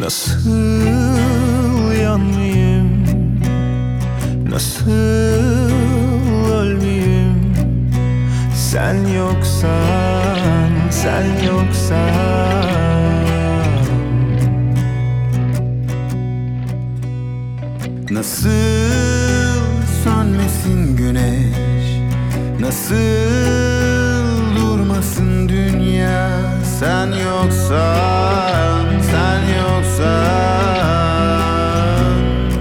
Nasıl yanmayayım, nasıl ölmeyeyim? Sen yoksan, sen yoksan. Nasıl sönmesin güneş, nasıl durmasın dünya? Sen yoksan, sen yoksan.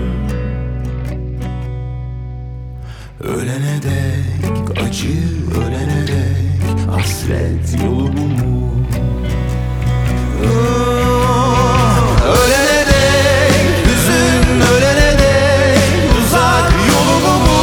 Ölene dek acı, ölene dek hasret yolumu mu? Ölene dek hüzün, ölene dek uzak yolumu mu?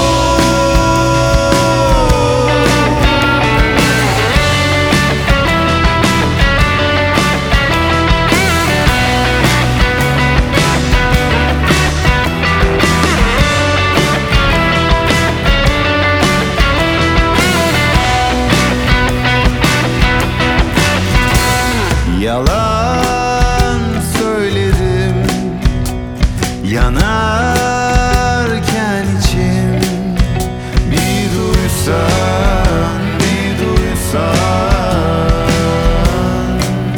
Yalan söyledim yanarken içim. Bir duysan, bir duysan.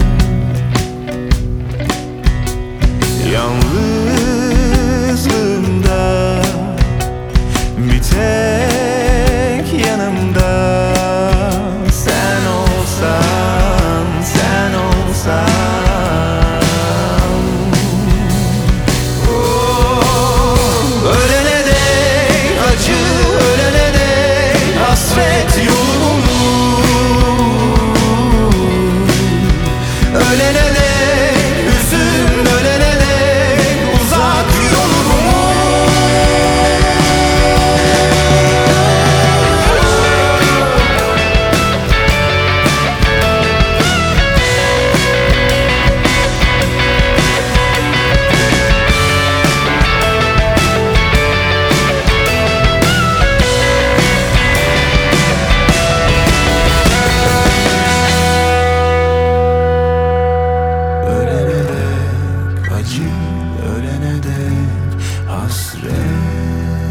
Yalnızlığımda bir tek yanımda sen olsan, sen olsan. Ölene dek acı, ölene dek hasret yolumu. Ölene dek hüzün, ölene dek uzak yolumu. Ölene dek acı, ölene dek hasret.